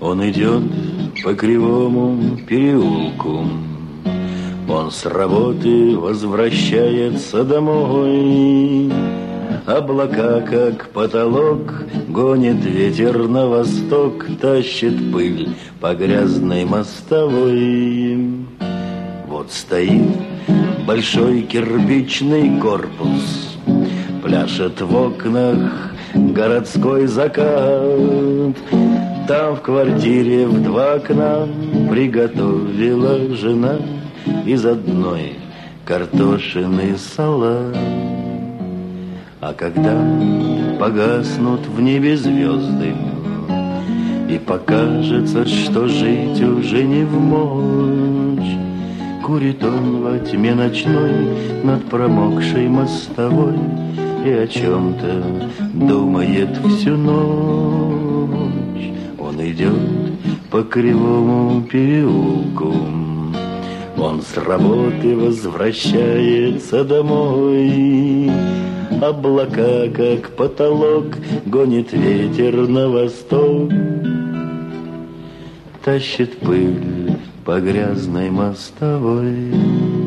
Он идет по кривому переулку, он с работы возвращается домой. Облака, как потолок, гонит ветер на восток, тащит пыль по грязной мостовой. Вот стоит большой кирпичный корпус, пляшет в окнах городской закат. Там в квартире в 2 окна приготовила жена из одной картошины салат. А когда погаснут в небе звезды и покажется, что жить уже не вмочь, курит он во тьме ночной над промокшей мостовой и о чем-то думает всю ночь. Он идет по кривому переулку, он с работы возвращается домой. Облака, как потолок, гонит ветер на восток, тащит пыль по грязной мостовой.